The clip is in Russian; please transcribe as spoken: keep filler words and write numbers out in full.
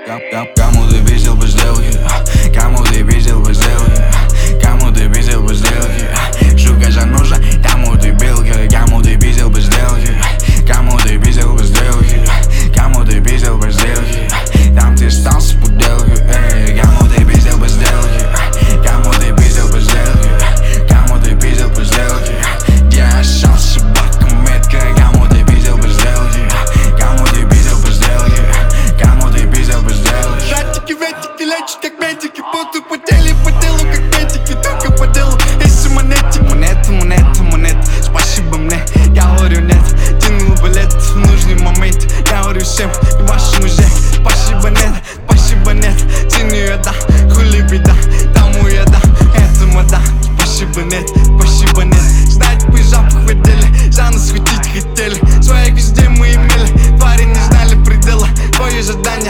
Кому ты пиздил по сделке? Кому ты пиздил по сделке? Кому ты пиздил по сделке? Сука, заноза, кому ты билка? Кому ты пиздил по сделке? Кому ты пиздил по сделке? Кому ты пиздил по сделке? Там ты остался в пуделке. Кому ты пиздил по сделке? Кому ты пиздил по сделке? Кому ты пиздил по сделке? Я остался баком метка. Кому ты пиздил по сделке? Кому ты пиздил по сделке? Кому ты пиздил по сделке? Ратики, ветики, лечат как медики. Будто по теле, по телу как медики. Только по делу, если монетик. Монета, монета, монета, спасибо мне. Я говорю нет, тянул билет в нужный момент. Я говорю всем, и вашему же спасибо нет, спасибо нет. Ценю я да, хули беда, тому я да, этому да. Спасибо нет, спасибо нет. Знать бы запах в отделе, за нас хватить хотели. Своих везде мы имели, твари не знали предела. Твое задание